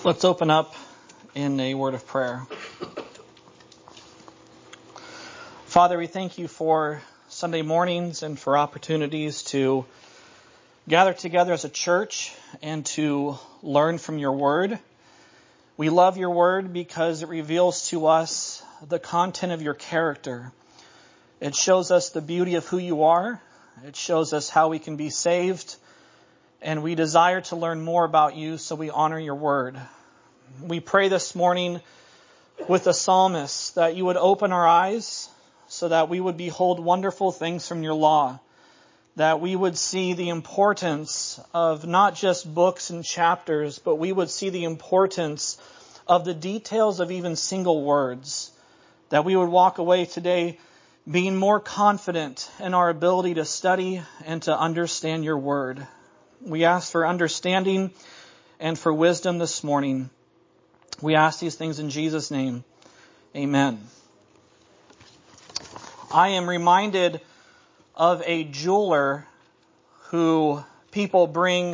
Let's open up in a word of prayer. Father, we thank you for Sunday mornings and for opportunities to gather together as a church and to learn from your word. We love your word because it reveals to us the content of your character. It shows us the beauty of who you are. It shows us how we can be saved. And we desire to learn more about you, so we honor your word. We pray this morning with the psalmist that you would open our eyes so that we would behold wonderful things from your law, that we would see the importance of not just books and chapters, but we would see the importance of the details of even single words, that we would walk away today being more confident in our ability to study and to understand your word. We ask for understanding and for wisdom this morning. We ask these things in Jesus' name. Amen. I am reminded of a jeweler who people bring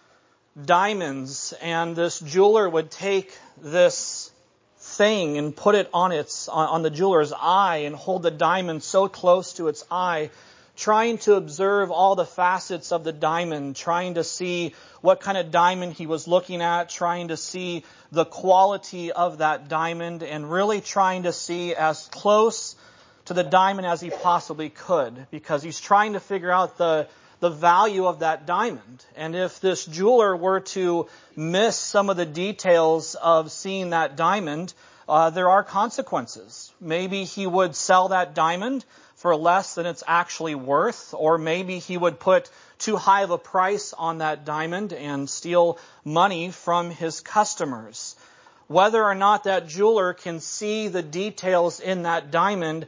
diamonds, and this jeweler would take this thing and put it on the jeweler's eye and hold the diamond so close to its eye, trying to observe all the facets of the diamond, trying to see what kind of diamond he was looking at, trying to see the quality of that diamond, and really trying to see as close to the diamond as he possibly could, because he's trying to figure out the value of that diamond. And if this jeweler were to miss some of the details of seeing that diamond, there are consequences. Maybe he would sell that diamond for less than it's actually worth, or maybe he would put too high of a price on that diamond and steal money from his customers. Whether or not that jeweler can see the details in that diamond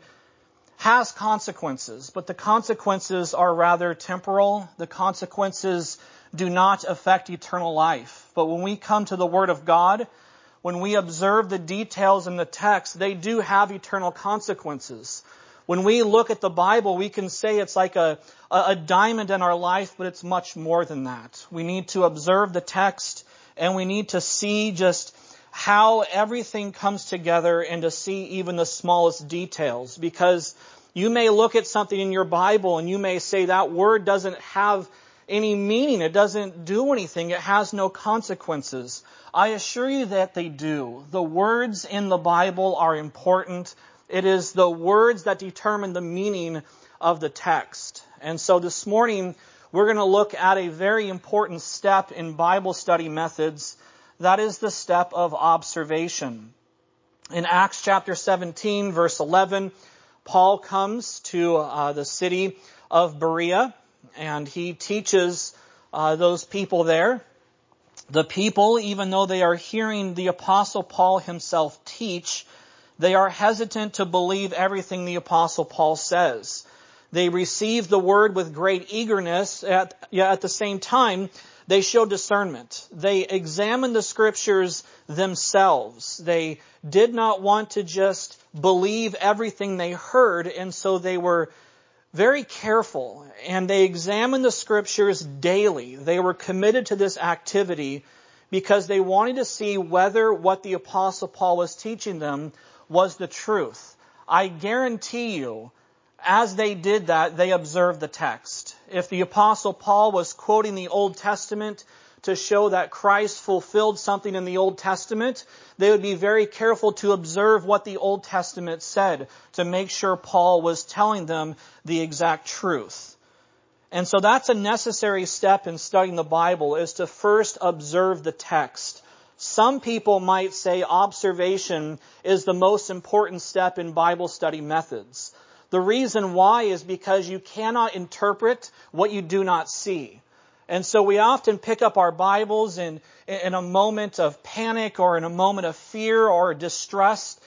has consequences, but the consequences are rather temporal. The consequences do not affect eternal life. But when we come to the Word of God, when we observe the details in the text, they do have eternal consequences. When we look at the Bible, we can say it's like a diamond in our life, but it's much more than that. We need to observe the text, and we need to see just how everything comes together and to see even the smallest details. Because you may look at something in your Bible and you may say that word doesn't have any meaning. It doesn't do anything. It has no consequences. I assure you that they do. The words in the Bible are important. It is the words that determine the meaning of the text. And so this morning, we're going to look at a very important step in Bible study methods. That is the step of observation. In Acts chapter 17, verse 11, Paul comes to the city of Berea, and he teaches those people there. The people, even though they are hearing the Apostle Paul himself teach, they are hesitant to believe everything the Apostle Paul says. They receive the word with great eagerness, yet at the same time, they show discernment. They examine the Scriptures themselves. They did not want to just believe everything they heard, and so they were very careful, and they examined the Scriptures daily. They were committed to this activity because they wanted to see whether what the Apostle Paul was teaching them was the truth. I guarantee you, as they did that, they observed the text. If the Apostle Paul was quoting the Old Testament to show that Christ fulfilled something in the Old Testament, they would be very careful to observe what the Old Testament said to make sure Paul was telling them the exact truth. And so that's a necessary step in studying the Bible, is to first observe the text. Some people might say observation is the most important step in Bible study methods. The reason why is because you cannot interpret what you do not see. And so we often pick up our Bibles in a moment of panic or in a moment of fear or distress,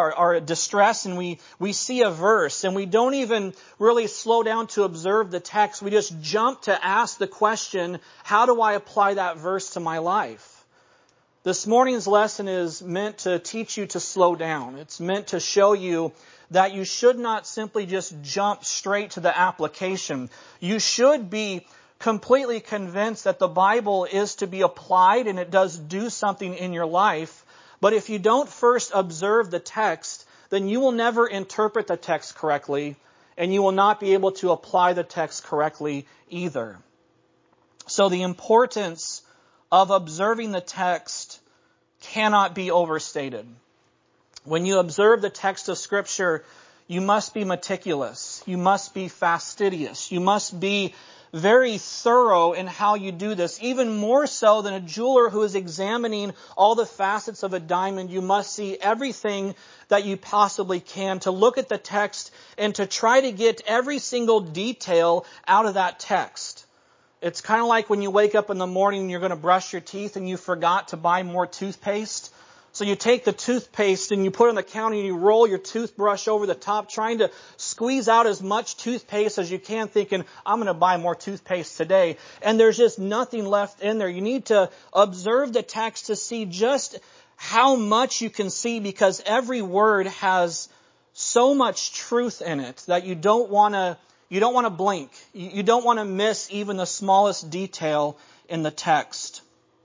and we see a verse and we don't even really slow down to observe the text. We just jump to ask the question, how do I apply that verse to my life? This morning's lesson is meant to teach you to slow down. It's meant to show you that you should not simply just jump straight to the application. You should be completely convinced that the Bible is to be applied and it does do something in your life. But if you don't first observe the text, then you will never interpret the text correctly, and you will not be able to apply the text correctly either. So the importance of observing the text cannot be overstated. When you observe the text of Scripture, you must be meticulous. You must be fastidious. You must be very thorough in how you do this. Even more so than a jeweler who is examining all the facets of a diamond, you must see everything that you possibly can to look at the text and to try to get every single detail out of that text. It's kind of like when you wake up in the morning and you're going to brush your teeth and you forgot to buy more toothpaste. So you take the toothpaste and you put it on the counter and you roll your toothbrush over the top, trying to squeeze out as much toothpaste as you can, thinking, I'm going to buy more toothpaste today. And there's just nothing left in there. You need to observe the text to see just how much you can see, because every word has so much truth in it that you don't want to blink. You don't want to miss even the smallest detail in the text.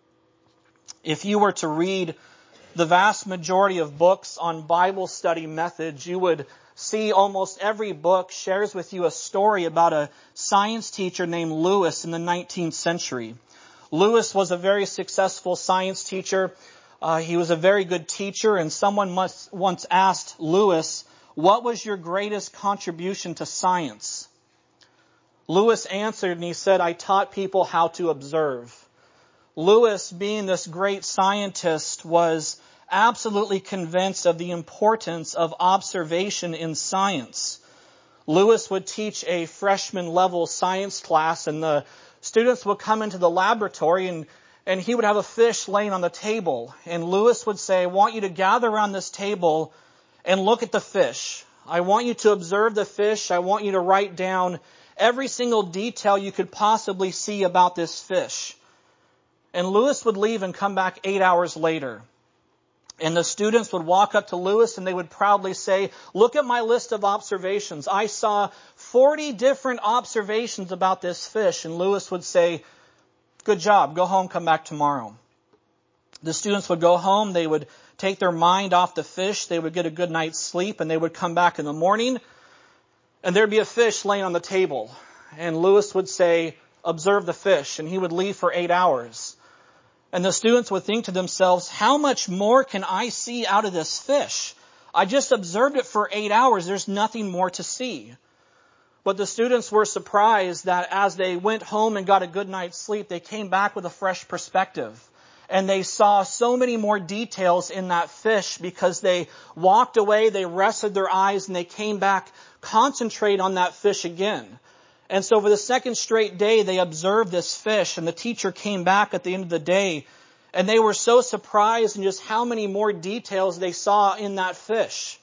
If you were to read the vast majority of books on Bible study methods, you would see almost every book shares with you a story about a science teacher named Lewis in the 19th century. Lewis was a very successful science teacher. He was a very good teacher, and someone once asked Lewis, "What was your greatest contribution to science?" Lewis answered and he said, "I taught people how to observe." Lewis, being this great scientist, was absolutely convinced of the importance of observation in science. Lewis would teach a freshman level science class, and the students would come into the laboratory and he would have a fish laying on the table. And Lewis would say, "I want you to gather around this table and look at the fish. I want you to observe the fish. I want you to write down every single detail you could possibly see about this fish." And Lewis would leave and come back 8 hours later. And the students would walk up to Lewis and they would proudly say, "Look at my list of observations. I saw 40 different observations about this fish." And Lewis would say, "Good job. Go home, come back tomorrow." The students would go home. They would take their mind off the fish. They would get a good night's sleep, and they would come back in the morning and there'd be a fish laying on the table. And Lewis would say, "Observe the fish." And he would leave for 8 hours. And the students would think to themselves, "How much more can I see out of this fish? I just observed it for 8 hours. There's nothing more to see." But the students were surprised that as they went home and got a good night's sleep, they came back with a fresh perspective. And they saw so many more details in that fish because they walked away, they rested their eyes, and they came back, concentrate on that fish again. And so for the second straight day, they observed this fish, and the teacher came back at the end of the day, and they were so surprised in just how many more details they saw in that fish.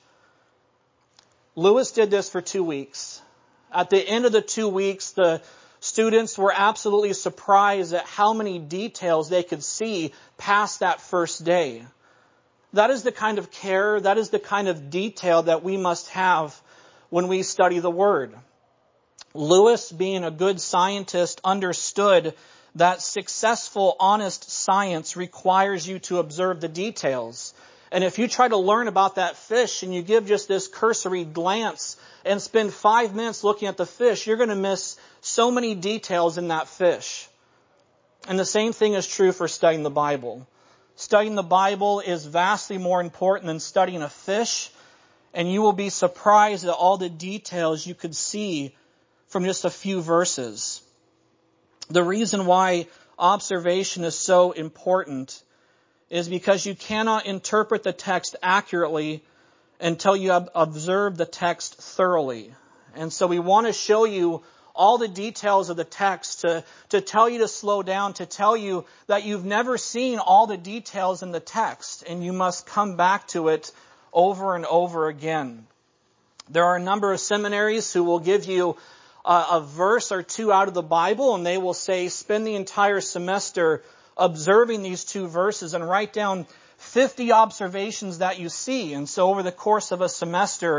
Lewis did this for 2 weeks. At the end of the 2 weeks, the students were absolutely surprised at how many details they could see past that first day. That is the kind of care, that is the kind of detail that we must have when we study the Word. Lewis, being a good scientist, understood that successful, honest science requires you to observe the details. And if you try to learn about that fish and you give just this cursory glance and spend 5 minutes looking at the fish, you're going to miss so many details in that fish. And the same thing is true for studying the Bible. Studying the Bible is vastly more important than studying a fish, and you will be surprised at all the details you could see from just a few verses. The reason why observation is so important is because you cannot interpret the text accurately until you have observed the text thoroughly. And so we want to show you all the details of the text to tell you to slow down, to tell you that you've never seen all the details in the text, and you must come back to it over and over again. There are a number of seminaries who will give you a verse or two out of the Bible, and they will say, spend the entire semester observing these 2 verses and write down 50 observations that you see. And so over the course of a semester,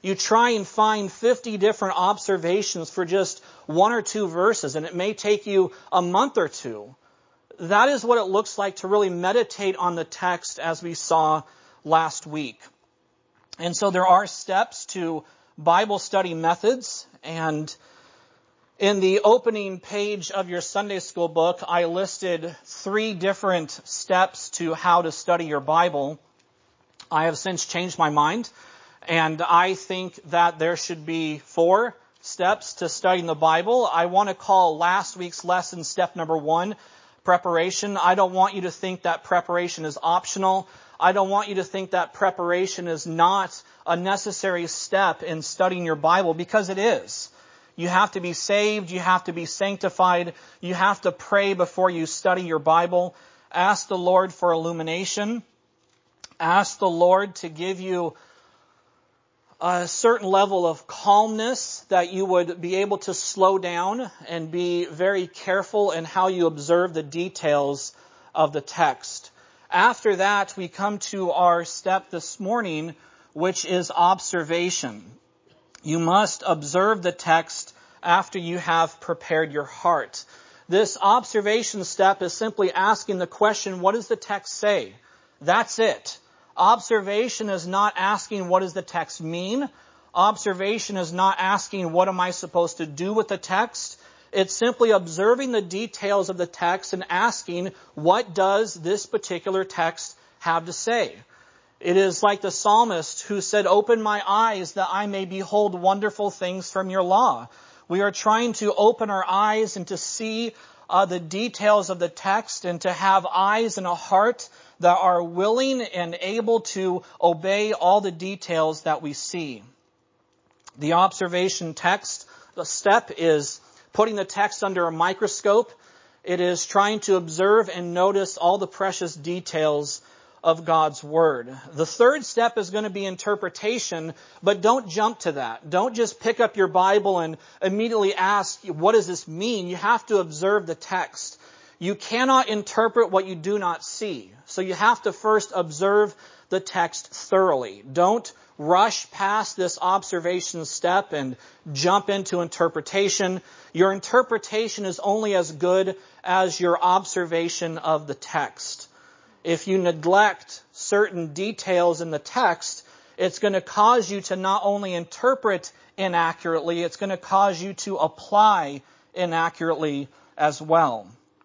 you try and find 50 different observations for just 1 or 2 verses, and it may take you a month or two. That is what it looks like to really meditate on the text as we saw last week. And so there are steps to Bible study methods, and in the opening page of your Sunday school book, I listed 3 different steps to how to study your Bible. I have since changed my mind, and I think that there should be 4 steps to studying the Bible. I want to call last week's lesson step number 1, preparation. I don't want you to think that preparation is optional. I don't want you to think that preparation is not a necessary step in studying your Bible, because it is. You have to be saved. You have to be sanctified. You have to pray before you study your Bible. Ask the Lord for illumination. Ask the Lord to give you a certain level of calmness, that you would be able to slow down and be very careful in how you observe the details of the text. After that, we come to our step this morning, which is observation. You must observe the text after you have prepared your heart. This observation step is simply asking the question, what does the text say? That's it. Observation is not asking, what does the text mean? Observation is not asking, what am I supposed to do with the text? It's simply observing the details of the text and asking, what does this particular text have to say? It is like the psalmist who said, open my eyes that I may behold wonderful things from your law. We are trying to open our eyes and to see the details of the text, and to have eyes and a heart that are willing and able to obey all the details that we see. The observation text, the step is putting the text under a microscope. It is trying to observe and notice all the precious details of God's Word. The third step is going to be interpretation, but don't jump to that. Don't just pick up your Bible and immediately ask, what does this mean? You have to observe the text. You cannot interpret what you do not see. So you have to first observe the text thoroughly. Don't rush past this observation step and jump into interpretation. Your interpretation is only as good as your observation of the text. If you neglect certain details in the text, it's going to cause you to not only interpret inaccurately, it's going to cause you to apply inaccurately as well.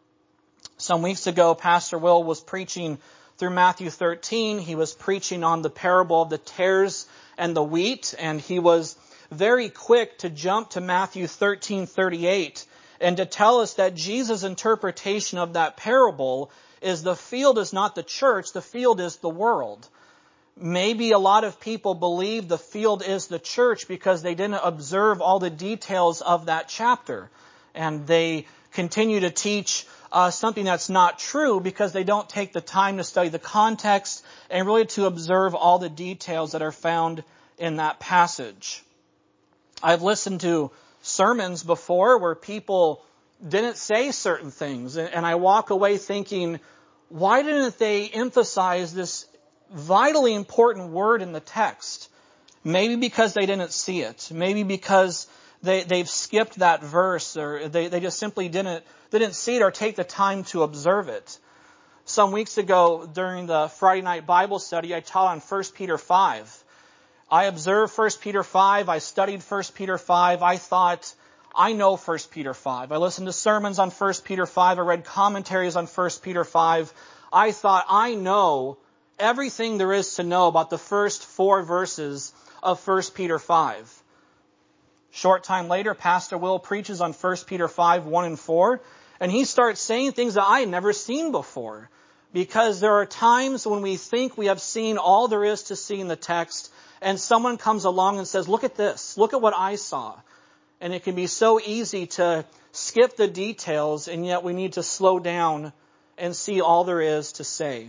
Some weeks ago, Pastor Will was preaching through Matthew 13. He was preaching on the parable of the tares and the wheat, and he was very quick to jump to Matthew 13:38 and to tell us that Jesus' interpretation of that parable is the field is not the church, the field is the world. Maybe a lot of people believe the field is the church because they didn't observe all the details of that chapter. And they continue to teach something that's not true because they don't take the time to study the context and really to observe all the details that are found in that passage. I've listened to sermons before where people didn't say certain things, and I walk away thinking, why didn't they emphasize this vitally important word in the text? Maybe because they didn't see it. Maybe because they've skipped that verse, or they just simply didn't see it or take the time to observe it. Some weeks ago during the Friday night Bible study, I taught on 1 Peter 5. I observed 1 Peter 5. I studied 1 Peter 5. I thought, I know 1 Peter 5. I listened to sermons on 1 Peter 5. I read commentaries on 1 Peter 5. I thought, I know everything there is to know about the first 4 verses of 1 Peter 5. Short time later, Pastor Will preaches on 1 Peter 5, 1 and 4, and he starts saying things that I had never seen before. Because there are times when we think we have seen all there is to see in the text, and someone comes along and says, look at this, look at what I saw. And it can be so easy to skip the details, and yet we need to slow down and see all there is to say.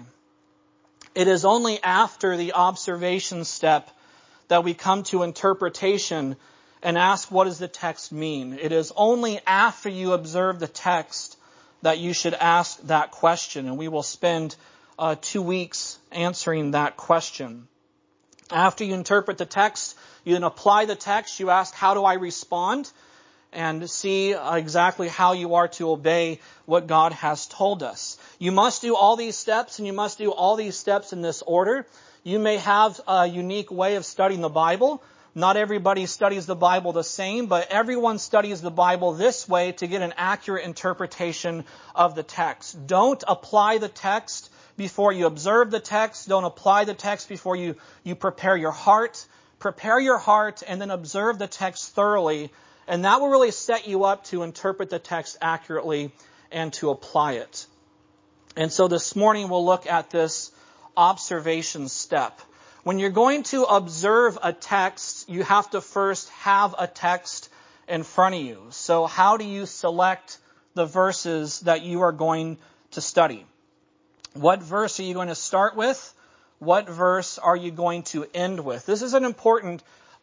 It is only after the observation step that we come to interpretation and ask, what does the text mean? It is only after you observe the text that you should ask that question. And we will spend 2 weeks answering that question. After you interpret the text, you then apply the text. You ask, how do I respond? And see exactly how you are to obey what God has told us. You must do all these steps, and you must do all these steps in this order. You may have a unique way of studying the Bible. Not everybody studies the Bible the same, but everyone studies the Bible this way to get an accurate interpretation of the text. Don't apply the text before you observe the text. Don't apply the text before you prepare your heart. Prepare your heart and then observe the text thoroughly. And that will really set you up to interpret the text accurately and to apply it. And so this morning we'll look at this observation step. When you're going to observe a text, you have to first have a text in front of you. So how do you select the verses that you are going to study? What verse are you going to start with? What verse are you going to end with? This is an important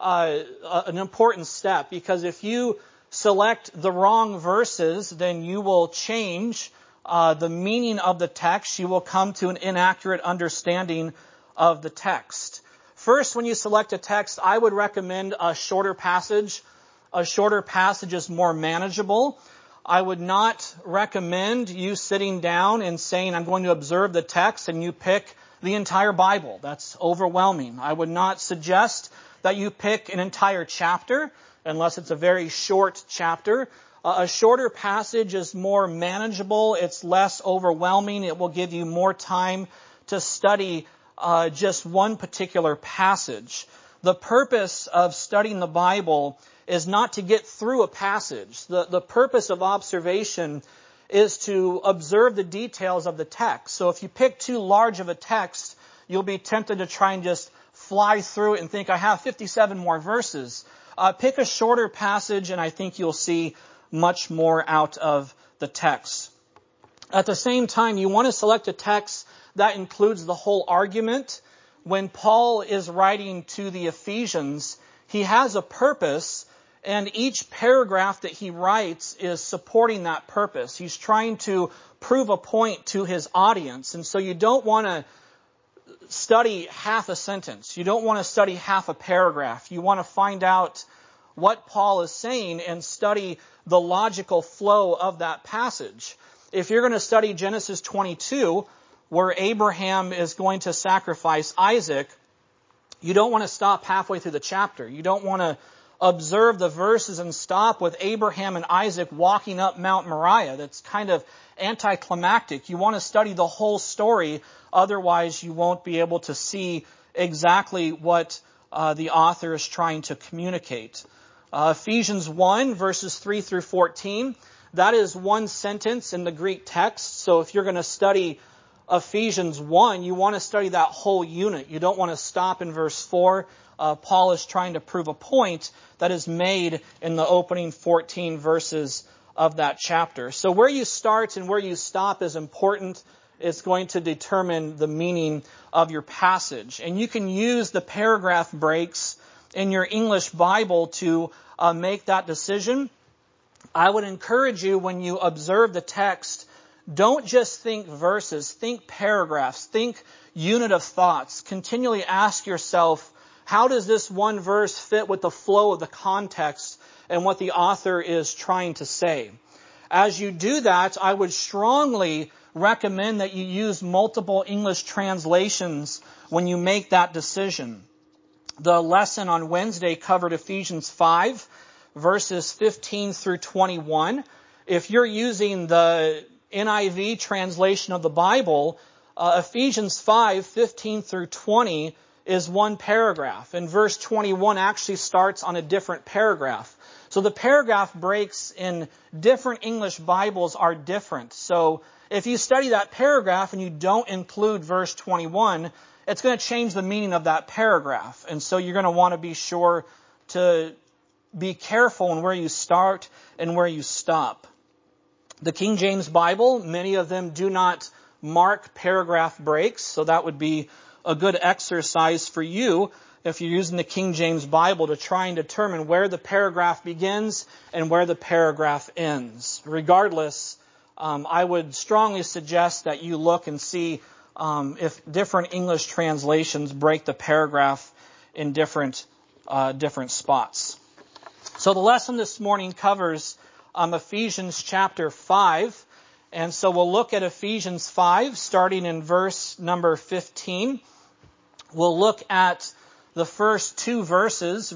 step, because if you select the wrong verses, then you will change the meaning of the text. You will come to an inaccurate understanding of the text. First, when you select a text, I would recommend a shorter passage. A shorter passage is more manageable. I would not recommend you sitting down and saying, I'm going to observe the text, and you pick the entire Bible. That's overwhelming. I would not suggest that you pick an entire chapter, unless it's a very short chapter. A shorter passage is more manageable. It's less overwhelming. It will give you more time to study just one particular passage. The purpose of studying the Bible is not to get through a passage. The purpose of observation is to observe the details of the text. So if you pick too large of a text, you'll be tempted to try and just fly through it and think, I have 57 more verses. Pick a shorter passage, and I think you'll see much more out of the text. At the same time, you want to select a text that includes the whole argument. When Paul is writing to the Ephesians, he has a purpose, and each paragraph that he writes is supporting that purpose. He's trying to prove a point to his audience, and so you don't want to study half a sentence. You don't want to study half a paragraph. You want to find out what Paul is saying and study the logical flow of that passage. If you're going to study Genesis 22, where Abraham is going to sacrifice Isaac, you don't want to stop halfway through the chapter. You don't want to observe the verses and stop with Abraham and Isaac walking up Mount Moriah. That's kind of anticlimactic. You want to study the whole story, otherwise you won't be able to see exactly what the author is trying to communicate. Ephesians 1, verses 3 through 14, that is one sentence in the Greek text. So if you're going to study Ephesians 1, you want to study that whole unit. You don't want to stop in verse 4. Paul is trying to prove a point that is made in the opening 14 verses of that chapter. So where you start and where you stop is important. It's going to determine the meaning of your passage. And you can use the paragraph breaks in your English Bible to make that decision. I would encourage you, when you observe the text, don't just think verses, think paragraphs, think unit of thoughts. Continually ask yourself, how does this one verse fit with the flow of the context and what the author is trying to say? As you do that, I would strongly recommend that you use multiple English translations when you make that decision. The lesson on Wednesday covered Ephesians 5, verses 15 through 21. If you're using the NIV translation of the Bible, Ephesians 5, 15 through 20 is one paragraph, and verse 21 actually starts on a different paragraph. So the paragraph breaks in different English Bibles are different. So if you study that paragraph and you don't include verse 21, it's going to change the meaning of that paragraph. And so you're going to want to be sure to be careful in where you start and where you stop. The King James Bible, many of them do not mark paragraph breaks, so that would be a good exercise for you if you're using the King James Bible to try and determine where the paragraph begins and where the paragraph ends. Regardless, I would strongly suggest that you look and see if different English translations break the paragraph in different spots. So the lesson this morning covers Ephesians chapter 5. And so we'll look at Ephesians 5, starting in verse number 15. We'll look at the first two verses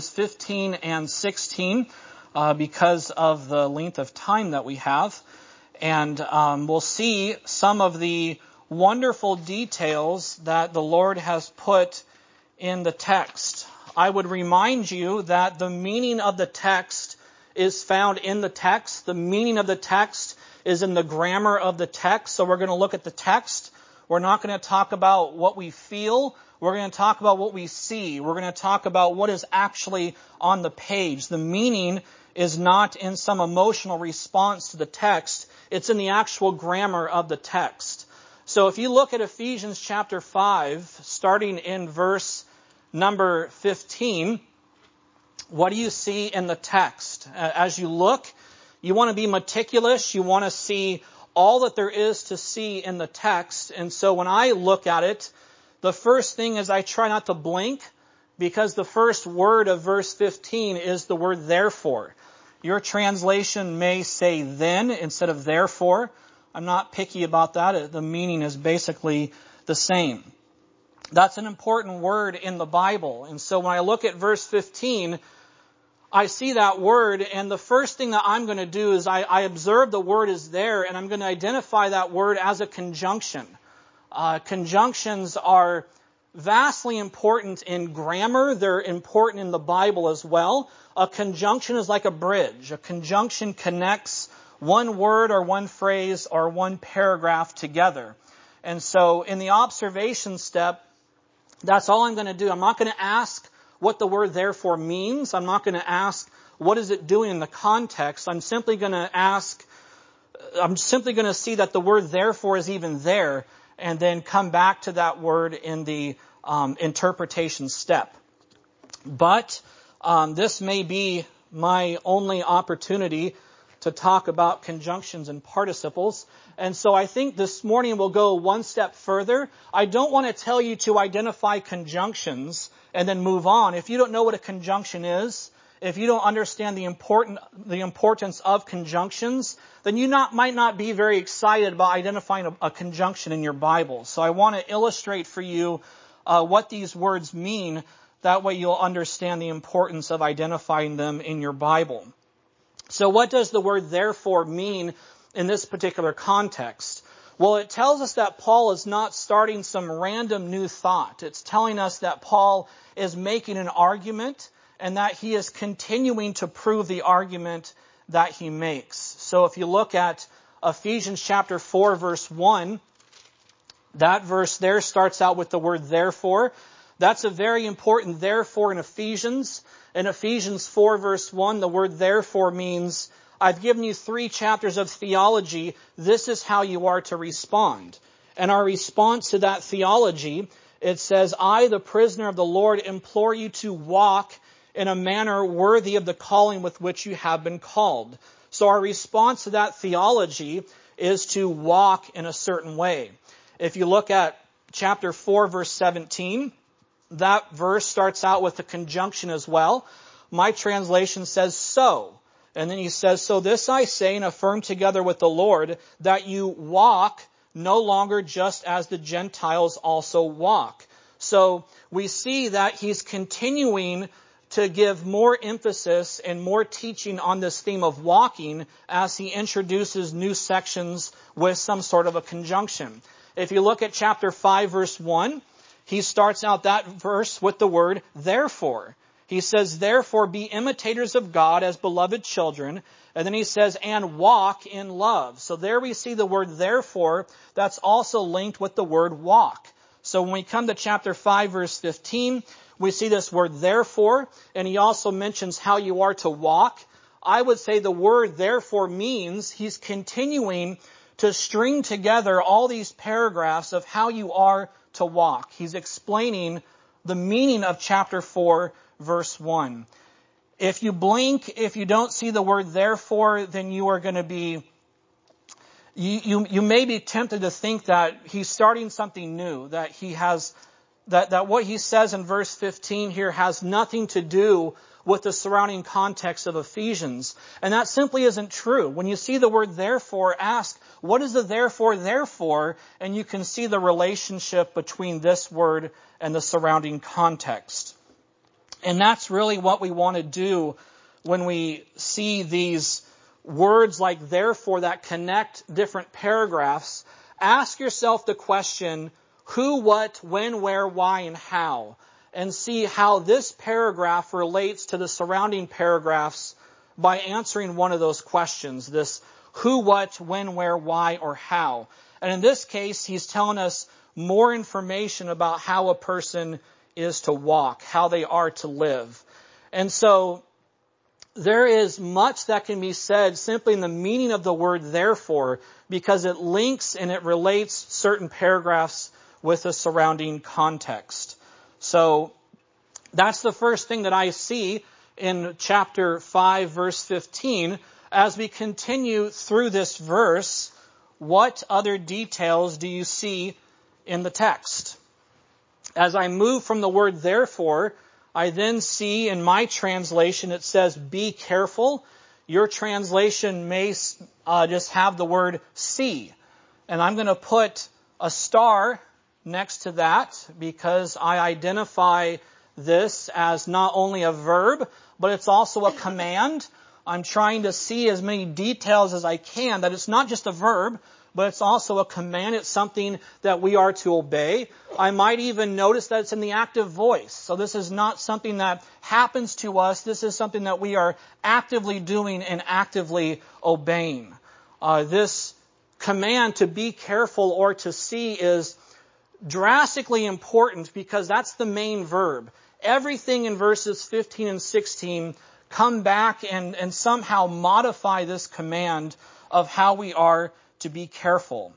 15 and 16, because of the length of time that we have. And we'll see some of the wonderful details that the Lord has put in the text. I would remind you that the meaning of the text is found in the text. The meaning of the text is in the grammar of the text. So we're going to look at the text. We're not going to talk about what we feel. We're going to talk about what we see. We're going to talk about what is actually on the page. The meaning is not in some emotional response to the text. It's in the actual grammar of the text. So if you look at Ephesians chapter 5, starting in verse number 15, what do you see in the text? As you look, you want to be meticulous. You want to see all that there is to see in the text. And so when I look at it, the first thing is I try not to blink, because the first word of verse 15 is the word therefore. Your translation may say then instead of therefore. I'm not picky about that. The meaning is basically the same. That's an important word in the Bible. And so when I look at verse 15, I see that word, and the first thing that I'm going to do is I observe the word is there, and I'm going to identify that word as a conjunction. Conjunctions are vastly important in grammar. They're important in the Bible as well. A conjunction is like a bridge. A conjunction connects one word or one phrase or one paragraph together. And so in the observation step, that's all I'm going to do. I'm not going to ask what the word therefore means. I'm not going to ask what is it doing in the context. I'm simply going to see that the word therefore is even there, and then come back to that word in the interpretation step. But this may be my only opportunity to talk about conjunctions and participles. And so I think this morning we'll go one step further. I don't want to tell you to identify conjunctions and then move on. If you don't know what a conjunction is, if you don't understand the importance of conjunctions, then you might not be very excited about identifying a conjunction in your Bible. So I want to illustrate for you what these words mean. That way you'll understand the importance of identifying them in your Bible. So what does the word therefore mean in this particular context? Well, it tells us that Paul is not starting some random new thought. It's telling us that Paul is making an argument, and that he is continuing to prove the argument that he makes. So if you look at Ephesians chapter 4, verse 1, that verse there starts out with the word therefore. That's a very important therefore in Ephesians. In Ephesians 4, verse 1, the word therefore means, I've given you 3 chapters of theology. This is how you are to respond. And our response to that theology, it says, I, the prisoner of the Lord, implore you to walk in a manner worthy of the calling with which you have been called. So our response to that theology is to walk in a certain way. If you look at chapter 4, verse 17, that verse starts out with a conjunction as well. My translation says so. And then he says, so this I say and affirm together with the Lord, that you walk no longer just as the Gentiles also walk. So we see that he's continuing to give more emphasis and more teaching on this theme of walking as he introduces new sections with some sort of a conjunction. If you look at chapter 5, verse 1, he starts out that verse with the word therefore. He says, therefore be imitators of God as beloved children. And then he says, and walk in love. So there we see the word therefore. That's also linked with the word walk. So when we come to chapter 5, verse 15, we see this word therefore, and he also mentions how you are to walk. I would say the word therefore means he's continuing to string together all these paragraphs of how you are to walk. He's explaining the meaning of chapter 4, verse 1. If you blink, if you don't see the word therefore, then you are going to be, you may be tempted to think that he's starting something new, that he has that what he says in verse 15 here has nothing to do with the surrounding context of Ephesians. And that simply isn't true. When you see the word therefore, ask, what is the therefore there for? And you can see the relationship between this word and the surrounding context. And that's really what we want to do when we see these words like therefore that connect different paragraphs. Ask yourself the question, who, what, when, where, why, and how, and see how this paragraph relates to the surrounding paragraphs by answering one of those questions, this who, what, when, where, why, or how. And in this case, he's telling us more information about how a person is to walk, how they are to live. And so there is much that can be said simply in the meaning of the word therefore, because it links and it relates certain paragraphs with the surrounding context. So that's the first thing that I see in chapter 5, verse 15. As we continue through this verse, what other details do you see in the text? As I move from the word therefore, I then see in my translation it says be careful. Your translation may just have the word see. And I'm going to put a star next to that because I identify this as not only a verb, but it's also a command. I'm trying to see as many details as I can that it's not just a verb, but it's also a command. It's something that we are to obey. I might even notice that it's in the active voice. So this is not something that happens to us. This is something that we are actively doing and actively obeying. This command to be careful or to see is drastically important because that's the main verb. Everything in verses 15 and 16 come back and somehow modify this command of how we are to be careful.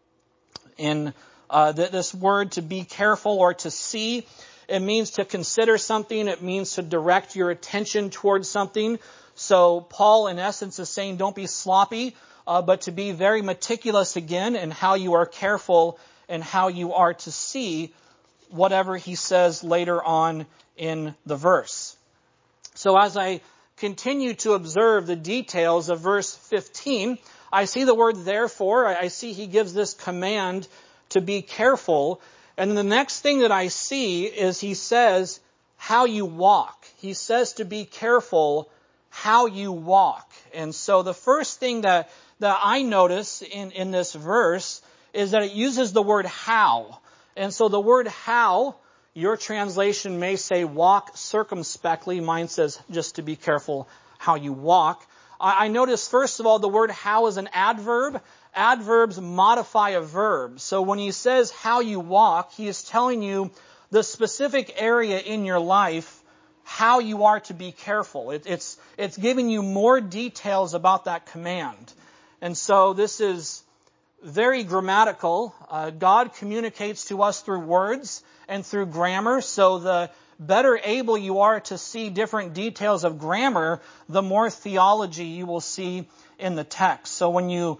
In this word to be careful or to see, it means to consider something. It means to direct your attention towards something. So Paul, in essence, is saying don't be sloppy, but to be very meticulous again in how you are careful and how you are to see whatever he says later on in the verse. So as I continue to observe the details of verse 15, I see the word therefore. I see he gives this command to be careful. And the next thing that I see is he says how you walk. He says to be careful how you walk. And so the first thing that I notice in this verse is that it uses the word how. And so the word how, your translation may say walk circumspectly. Mine says just to be careful how you walk. I notice, first of all, the word how is an adverb. Adverbs modify a verb. So when he says how you walk, he is telling you the specific area in your life, how you are to be careful. It's giving you more details about that command. And so this is very grammatical. God communicates to us through words and through grammar. So the better able you are to see different details of grammar, the more theology you will see in the text. So when you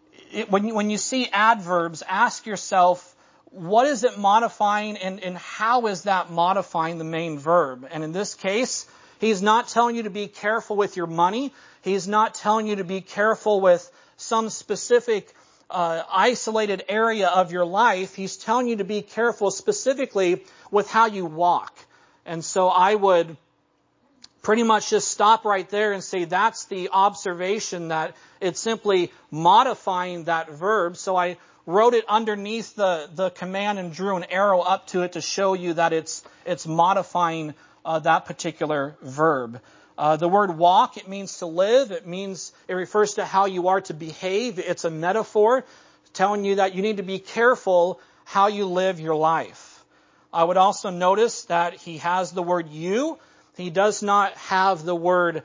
see adverbs, ask yourself, what is it modifying and how is that modifying the main verb? And in this case, he's not telling you to be careful with your money. He's not telling you to be careful with some specific isolated area of your life. He's telling you to be careful specifically with how you walk. And so I would pretty much just stop right there and say that's the observation, that it's simply modifying that verb. So I wrote it underneath the command and drew an arrow up to it to show you that it's modifying that particular verb. The word walk, it means to live. It refers to how you are to behave. It's a metaphor telling you that you need to be careful how you live your life. I would also notice that he has the word you. He does not have the word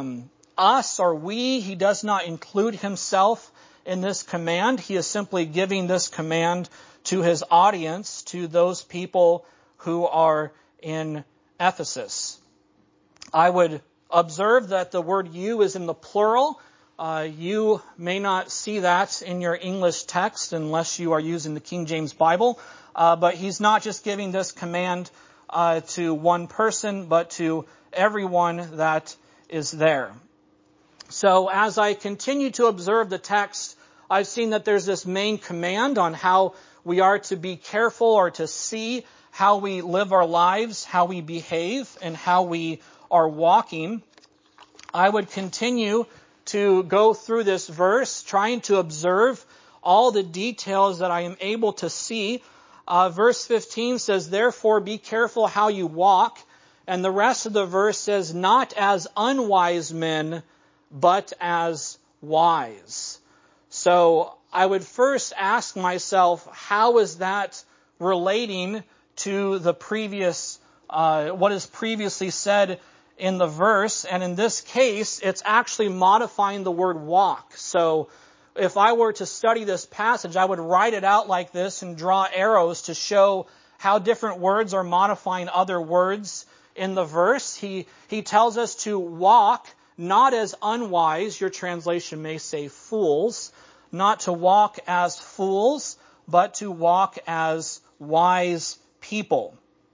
us or we. He does not include himself in this command. He is simply giving this command to his audience, to those people who are in Ephesus. I would observe that the word you is in the plural. You may not see that in your English text unless you are using the King James Bible. but he's not just giving this command to one person, but to everyone that is there. So as I continue to observe the text, I've seen that there's this main command on how we are to be careful or to see how we live our lives, how we behave, and how we are walking. I would continue to go through this verse, trying to observe all the details that I am able to see. Verse 15 says, "Therefore be careful how you walk." And the rest of the verse says, "Not as unwise men, but as wise." So I would first ask myself, how is that relating to the previous, what is previously said in the verse? And in this case, it's actually modifying the word walk. So if I were to study this passage, I would write it out like this and draw arrows to show how different words are modifying other words in the verse. He tells us to walk not as unwise, your translation may say fools, not to walk as fools, but to walk as wise people.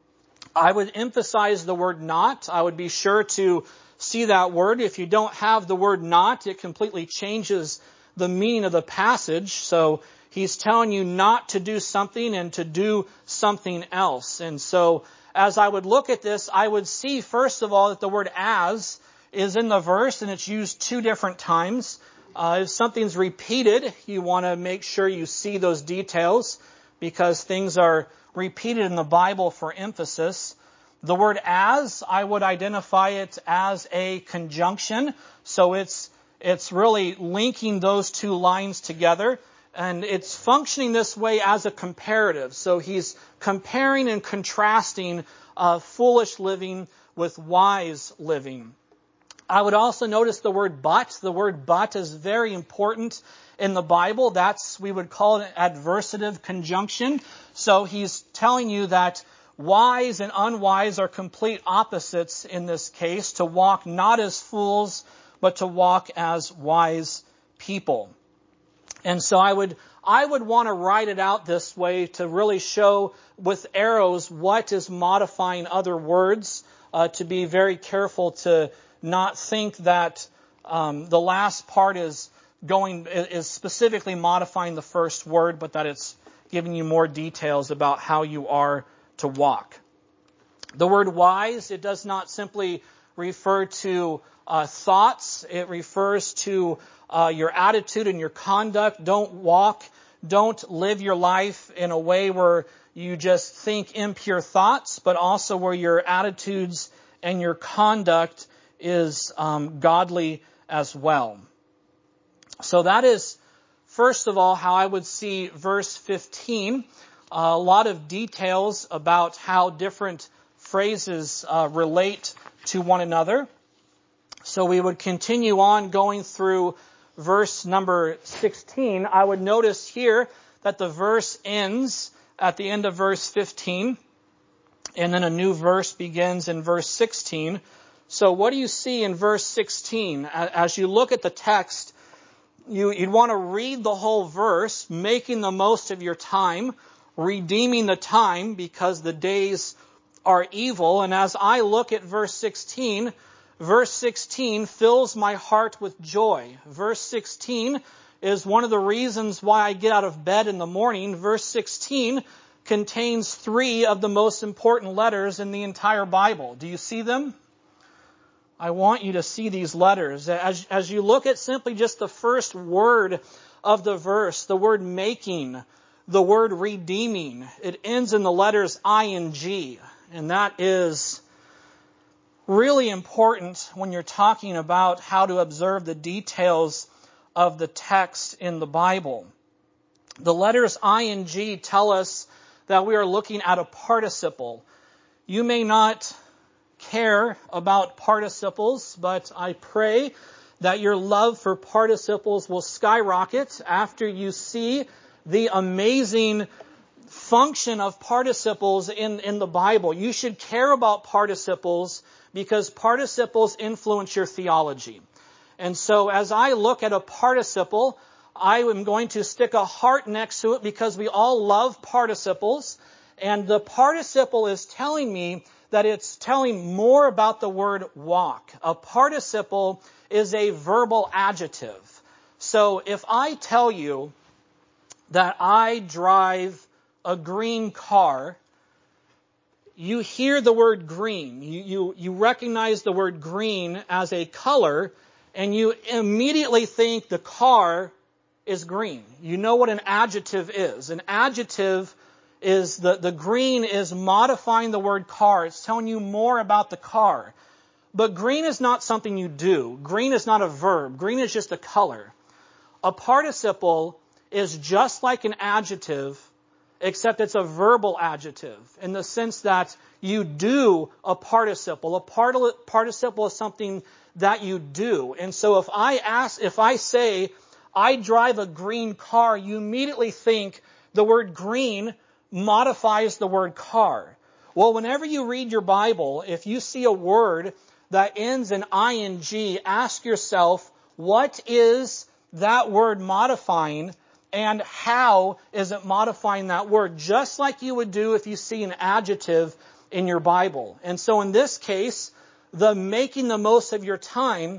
I would emphasize the word not. I would be sure to see that word. If you don't have the word not, it completely changes the meaning of the passage. So he's telling you not to do something and to do something else. And so as I would look at this, I would see, first of all, that the word as is in the verse, and it's used 2 different times. If something's repeated, you want to make sure you see those details, because things are repeated in the Bible for emphasis. The word as, I would identify it as a conjunction. So it's really linking those 2 lines together. And it's functioning this way as a comparative. So he's comparing and contrasting foolish living with wise living. I would also notice the word but. The word but is very important in the Bible. We would call it an adversative conjunction. So he's telling you that wise and unwise are complete opposites in this case, to walk not as fools, but to walk as wise people. And so I would want to write it out this way to really show with arrows what is modifying other words, to be very careful to not think that the last part is specifically modifying the first word, but that it's giving you more details about how you are to walk. The word wise, it does not simply refer to thoughts. It refers to your attitude and your conduct. Don't live your life in a way where you just think impure thoughts, but also where your attitudes and your conduct is godly as well. So that is, first of all, how I would see verse 15. A lot of details about how different phrases relate to one another. So we would continue on going through verse number 16. I would notice here that the verse ends at the end of verse 15, and then a new verse begins in verse 16. So what do you see in verse 16? As you look at the text, you'd want to read the whole verse, making the most of your time, redeeming the time because the days are evil. And as I look at verse 16 fills my heart with joy. Verse 16 is one of the reasons why I get out of bed in the morning. Verse 16 contains 3 of the most important letters in the entire Bible. Do you see them? I want you to see these letters. As you look at simply just the first word of the verse, the word making, the word redeeming, it ends in the letters ing. And that is really important when you're talking about how to observe the details of the text in the Bible. The letters ing tell us that we are looking at a participle. You may not care about participles, but I pray that your love for participles will skyrocket after you see the amazing function of participles in the Bible. You should care about participles because participles influence your theology. And so as I look at a participle, I am going to stick a heart next to it because we all love participles. And the participle is telling me that it's telling more about the word walk. A participle is a verbal adjective. So if I tell you that I drive a green car, you hear the word green. You recognize the word green as a color, and you immediately think the car is green. You know what an adjective is. An adjective is the green is modifying the word car. It's telling you more about the car. But green is not something you do. Green is not a verb. Green is just a color. A participle is just like an adjective, except it's a verbal adjective in the sense that you do a participle. A participle is something that you do. And so if I say, I drive a green car, you immediately think the word green modifies the word car. Well, whenever you read your Bible, if you see a word that ends in ing, ask yourself, what is that word modifying, and how is it modifying that word? Just like you would do if you see an adjective in your Bible. And so in this case, the making the most of your time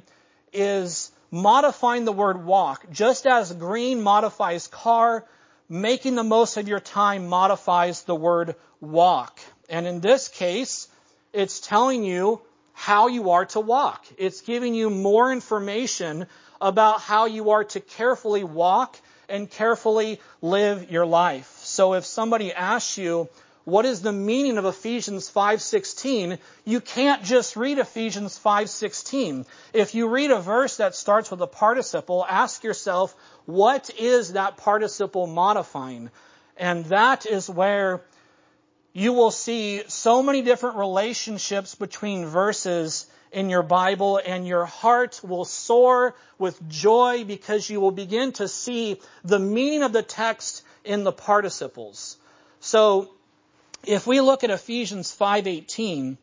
is modifying the word walk. Just as green modifies car, making the most of your time modifies the word walk. And in this case, it's telling you how you are to walk. It's giving you more information about how you are to carefully walk and carefully live your life. So if somebody asks you, what is the meaning of Ephesians 5:16? You can't just read Ephesians 5:16. If you read a verse that starts with a participle, ask yourself, what is that participle modifying? And that is where you will see so many different relationships between verses in your Bible, and your heart will soar with joy because you will begin to see the meaning of the text in the participles. So, if we look at Ephesians 5:18,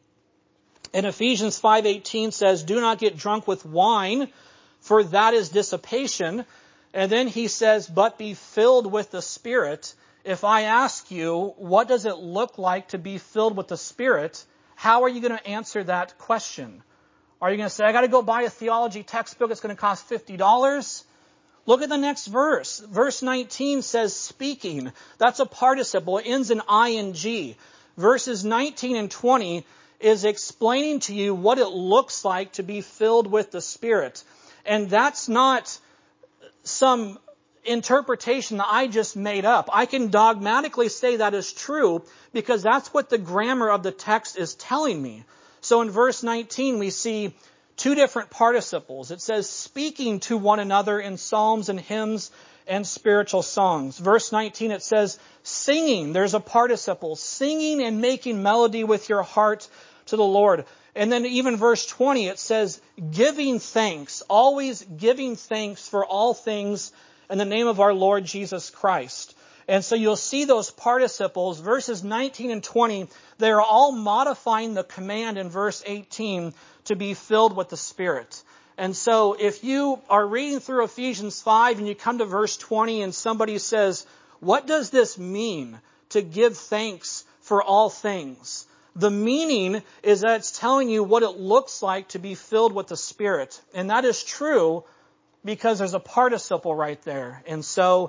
and Ephesians 5:18 says, do not get drunk with wine, for that is dissipation. And then he says, but be filled with the Spirit. If I ask you, what does it look like to be filled with the Spirit? How are you going to answer that question? Are you going to say, I got to go buy a theology textbook, it's going to cost $50? Look at the next verse. Verse 19 says speaking. That's a participle. It ends in ing. Verses 19 and 20 is explaining to you what it looks like to be filled with the Spirit. And that's not some interpretation that I just made up. I can dogmatically say that is true because that's what the grammar of the text is telling me. So in verse 19, we see two different participles. It says speaking to one another in psalms and hymns and spiritual songs. Verse 19, it says singing. There's a participle. Singing and making melody with your heart to the Lord. And then even verse 20, it says giving thanks. Always giving thanks for all things in the name of our Lord Jesus Christ. And so you'll see those participles, verses 19 and 20, they are all modifying the command in verse 18 to be filled with the Spirit. And so if you are reading through Ephesians 5 and you come to verse 20 and somebody says, what does this mean to give thanks for all things? The meaning is that it's telling you what it looks like to be filled with the Spirit. And that is true because there's a participle right there. And so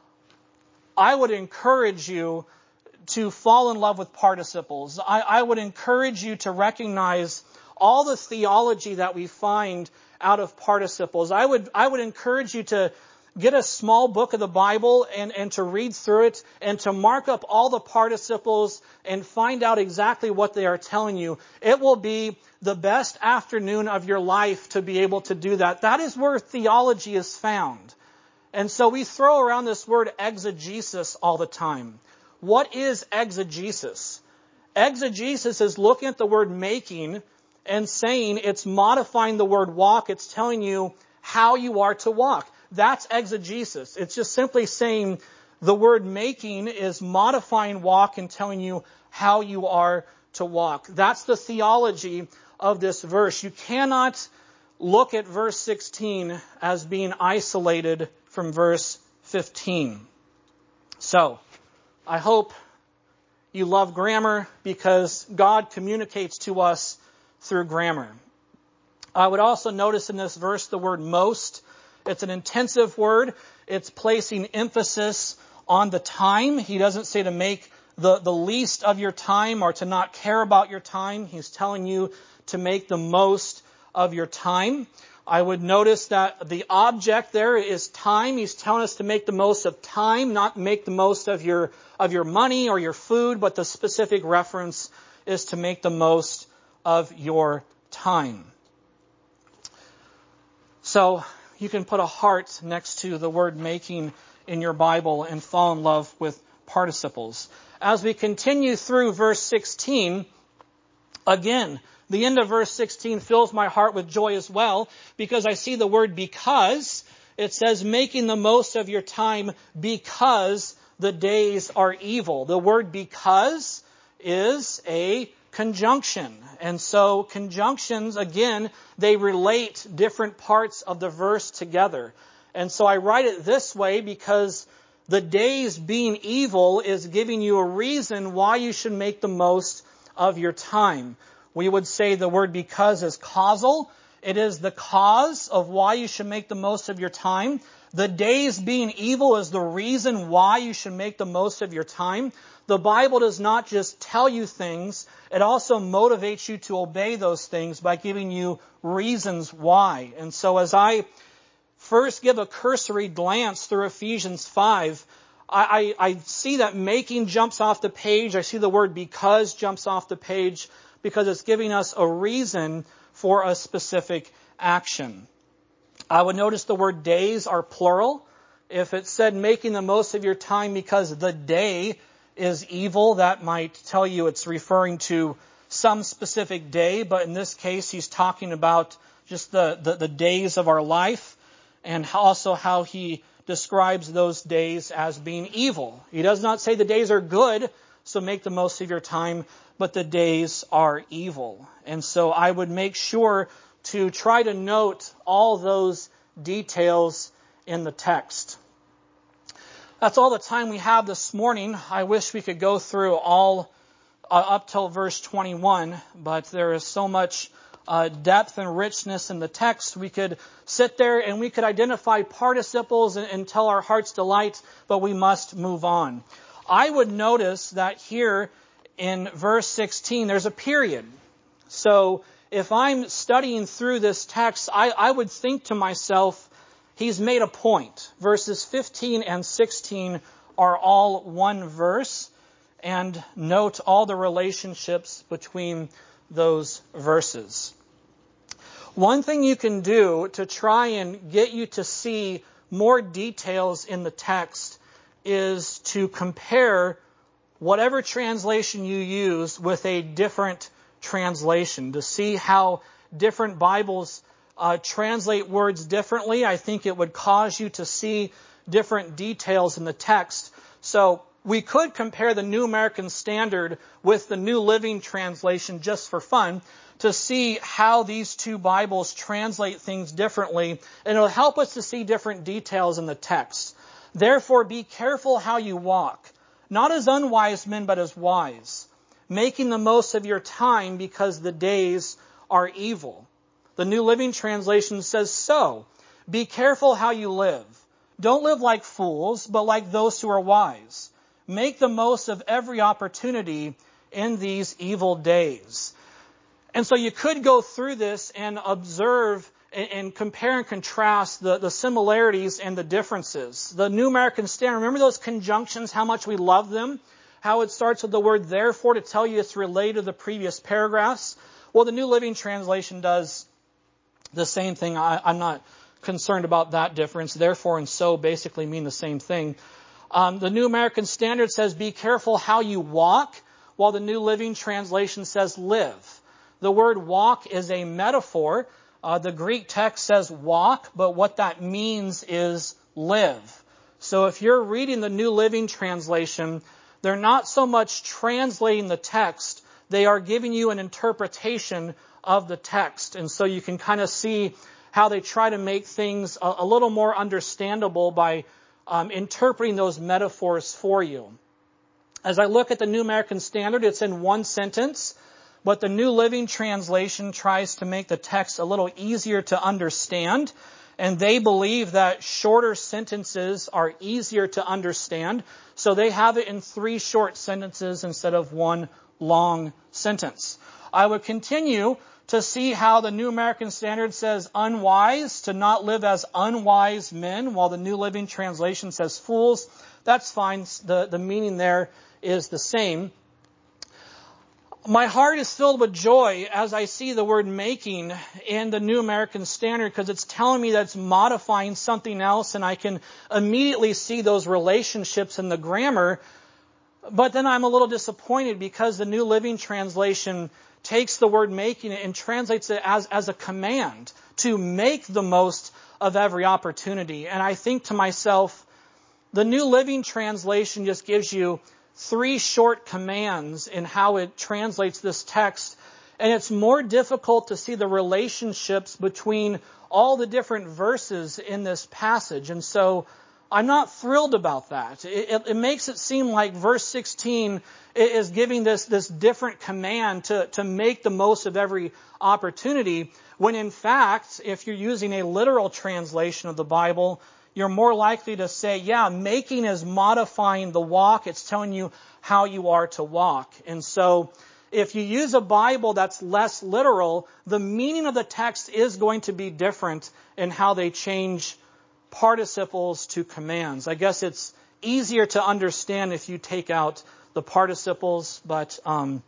I would encourage you to fall in love with participles. I would encourage you to recognize all the theology that we find out of participles. I would encourage you to get a small book of the Bible and to read through it and to mark up all the participles and find out exactly what they are telling you. It will be the best afternoon of your life to be able to do that. That is where theology is found. And so we throw around this word exegesis all the time. What is exegesis? Exegesis is looking at the word making and saying it's modifying the word walk. It's telling you how you are to walk. That's exegesis. It's just simply saying the word making is modifying walk and telling you how you are to walk. That's the theology of this verse. You cannot look at verse 16 as being isolated from verse 15. So, I hope You love grammar because God communicates to us through grammar. I would also notice in this verse the word most. It's an intensive word. It's placing emphasis on the time. He doesn't say to make the least of your time or to not care about your time. He's telling you to make the most of your time. I would notice that the object there is time. He's telling us to make the most of time, not make the most of your money or your food, but the specific reference is to make the most of your time. So you can put a heart next to the word making in your Bible and fall in love with participles. As we continue through verse 16, again, the end of verse 16 fills my heart with joy as well, because I see the word because. It says, making the most of your time because the days are evil. The word because is a conjunction. And so conjunctions, again, they relate different parts of the verse together. And so I write it this way because the days being evil is giving you a reason why you should make the most of your time. We would say the word because is causal. It is the cause of why you should make the most of your time. The days being evil is the reason why you should make the most of your time. The Bible does not just tell you things, it also motivates you to obey those things by giving you reasons why. And so as I first give a cursory glance through Ephesians 5, I see that making jumps off the page. I see the word because jumps off the page because it's giving us a reason for a specific action. I would notice the word days are plural. If it said making the most of your time because the day is evil, that might tell you it's referring to some specific day, but in this case he's talking about just the days of our life and also how he describes those days as being evil. He does not say the days are good, so make the most of your time, but the days are evil. And so I would make sure to try to note all those details in the text. That's all the time we have this morning. I wish we could go through all up till verse 21, but there is so much depth and richness in the text. We could sit there and we could identify participles and tell our heart's delight, but we must move on. I would notice that here in verse 16, there's a period. So if I'm studying through this text, I would think to myself, he's made a point. Verses 15 and 16 are all one verse, and note all the relationships between those verses. One thing you can do to try and get you to see more details in the text is to compare whatever translation you use with a different translation to see how different Bibles translate words differently. I think it would cause you to see different details in the text. So we could compare the New American Standard with the New Living Translation just for fun to see how these two Bibles translate things differently, and it'll help us to see different details in the text. Therefore, be careful how you walk, not as unwise men, but as wise, making the most of your time because the days are evil. The New Living Translation says so. Be careful how you live. Don't live like fools, but like those who are wise. Make the most of every opportunity in these evil days. And so you could go through this and observe and compare and contrast the similarities and the differences. The New American Standard, remember those conjunctions, how much we love them? How it starts with the word therefore to tell you it's related to the previous paragraphs? Well, the New Living Translation does the same thing. I'm not concerned about that difference. Therefore and so basically mean the same thing. The New American Standard says be careful how you walk, while the New Living Translation says live. The word walk is a metaphor. The Greek text says walk, but what that means is live. So if you're reading the New Living Translation, they're not so much translating the text, they are giving you an interpretation of the text. And so you can kind of see how they try to make things a little more understandable by interpreting those metaphors for you. As I look at the New American Standard, it's in one sentence, but the New Living Translation tries to make the text a little easier to understand, and they believe that shorter sentences are easier to understand, so they have it in 3 short sentences instead of 1 long sentence. I would continue to see how the New American Standard says unwise, to not live as unwise men, while the New Living Translation says fools. That's fine. The meaning there is the same. My heart is filled with joy as I see the word making in the New American Standard, because it's telling me that it's modifying something else, and I can immediately see those relationships in the grammar. But then I'm a little disappointed because the New Living Translation takes the word making and translates it as a command to make the most of every opportunity. And I think to myself, the New Living Translation just gives you 3 short commands in how it translates this text, and it's more difficult to see the relationships between all the different verses in this passage. And so I'm not thrilled about that. It makes it seem like verse 16 is giving this different command to make the most of every opportunity, when in fact, if you're using a literal translation of the Bible, you're more likely to say, yeah, making is modifying the walk. It's telling you how you are to walk. And so if you use a Bible that's less literal, the meaning of the text is going to be different in how they change participles to commands. I guess it's easier to understand if you take out the participles, but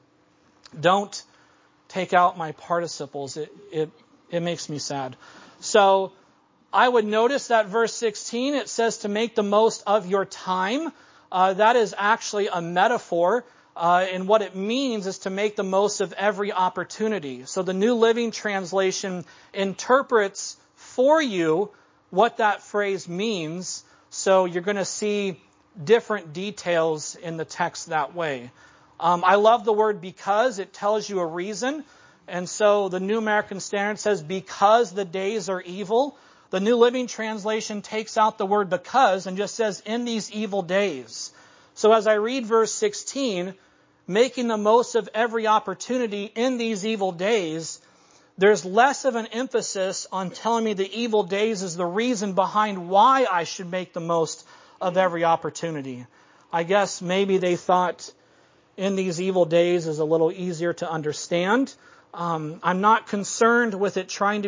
don't take out my participles. It makes me sad. So I would notice that verse 16, it says to make the most of your time. That is actually a metaphor, and what it means is to make the most of every opportunity. So the New Living Translation interprets for you what that phrase means, so you're going to see different details in the text that way. I love the word because. It tells you a reason, and so the New American Standard says, because the days are evil. The New Living Translation takes out the word because and just says, in these evil days. So as I read verse 16, making the most of every opportunity in these evil days, there's less of an emphasis on telling me the evil days is the reason behind why I should make the most of every opportunity. I guess maybe they thought in these evil days is a little easier to understand. I'm not concerned with it trying to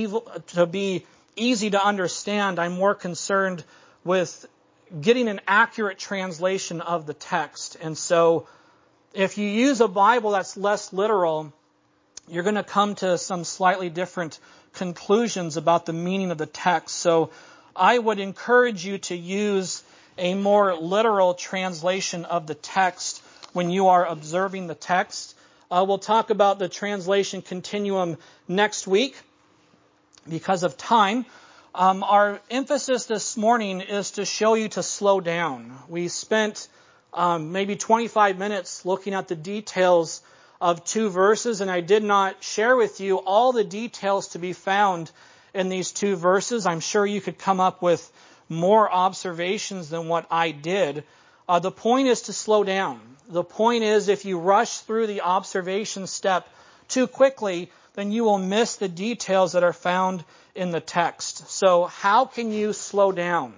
be easy to understand. I'm more concerned with getting an accurate translation of the text. And so if you use a Bible that's less literal, you're going to come to some slightly different conclusions about the meaning of the text. So I would encourage you to use a more literal translation of the text when you are observing the text. We'll talk about the translation continuum next week because of time. Our emphasis this morning is to show you to slow down. We spent maybe 25 minutes looking at the details of 2 verses, and I did not share with you all the details to be found in these 2 verses. I'm sure you could come up with more observations than what I did. The point is to slow down. The point is, if you rush through the observation step too quickly, then you will miss the details that are found in the text. So how can you slow down?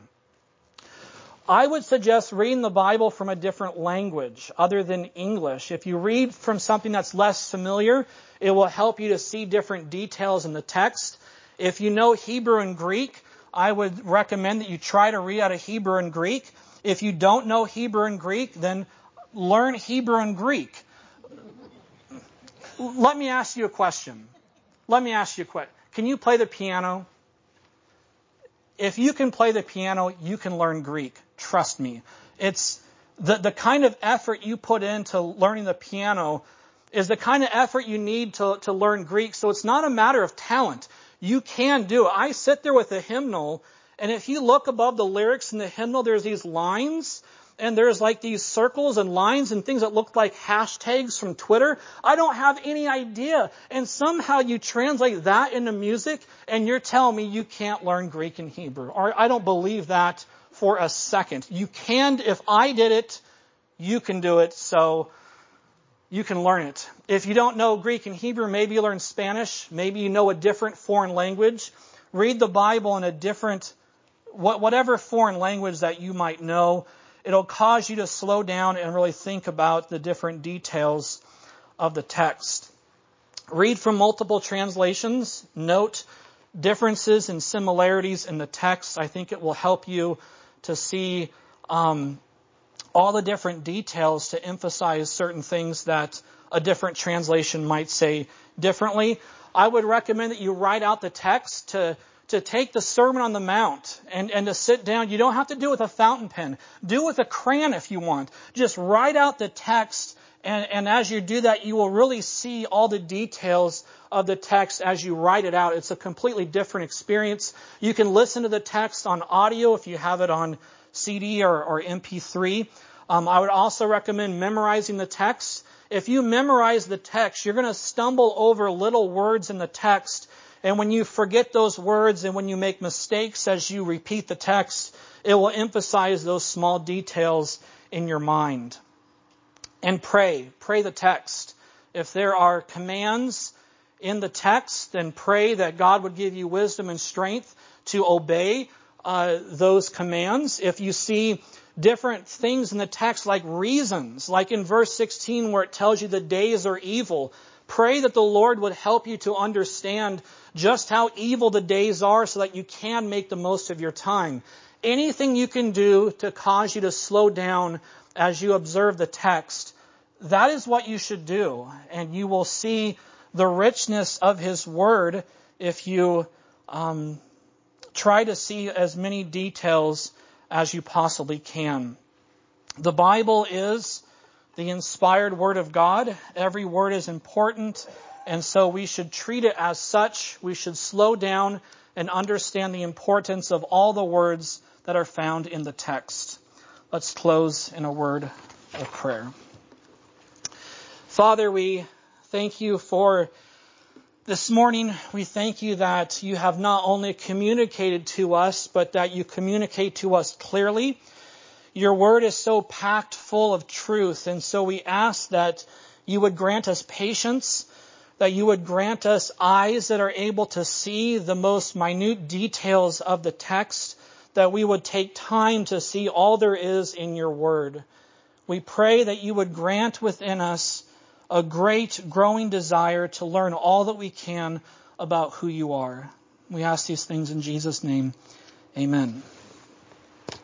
I would suggest reading the Bible from a different language other than English. If you read from something that's less familiar, it will help you to see different details in the text. If you know Hebrew and Greek, I would recommend that you try to read out of Hebrew and Greek. If you don't know Hebrew and Greek, then learn Hebrew and Greek. Let me ask you a question. Can you play the piano? If you can play the piano, you can learn Greek. Trust me. It's the kind of effort you put into learning the piano is the kind of effort you need to learn Greek. So it's not a matter of talent. You can do it. I sit there with a hymnal, and if you look above the lyrics in the hymnal, there's these lines, and there's like these circles and lines and things that look like hashtags from Twitter. I don't have any idea. And somehow you translate that into music, and you're telling me you can't learn Greek and Hebrew. Or I don't believe that for a second. You can, if I did it, you can do it, so you can learn it. If you don't know Greek and Hebrew, maybe you learn Spanish. Maybe you know a different foreign language. Read the Bible in a different, whatever foreign language that you might know. It'll cause you to slow down and really think about the different details of the text. Read from multiple translations. Note differences and similarities in the text. I think it will help you to see all the different details to emphasize certain things that a different translation might say differently. I would recommend that you write out the text to take the Sermon on the Mount and to sit down. You don't have to do it with a fountain pen. Do it with a crayon if you want. Just write out the text, and as you do that, you will really see all the details of the text as you write it out. It's a completely different experience. You can listen to the text on audio if you have it on CD or MP3. I would also recommend memorizing the text. If you memorize the text, you're going to stumble over little words in the text. And when you forget those words and when you make mistakes as you repeat the text, it will emphasize those small details in your mind. And pray. Pray the text. If there are commands in the text, then pray that God would give you wisdom and strength to obey those commands. If you see different things in the text like reasons, like in verse 16 where it tells you the days are evil, pray that the Lord would help you to understand just how evil the days are so that you can make the most of your time. Anything you can do to cause you to slow down as you observe the text, that is what you should do. And you will see the richness of His Word if you try to see as many details as you possibly can. The Bible is the inspired Word of God. Every word is important, and so we should treat it as such. We should slow down and understand the importance of all the words that are found in the text. Let's close in a word of prayer. Father, we thank you for this morning. We thank you that you have not only communicated to us, but that you communicate to us clearly. Your word is so packed full of truth, and so we ask that you would grant us patience, that you would grant us eyes that are able to see the most minute details of the text, that we would take time to see all there is in your word. We pray that you would grant within us a great growing desire to learn all that we can about who you are. We ask these things in Jesus' name. Amen.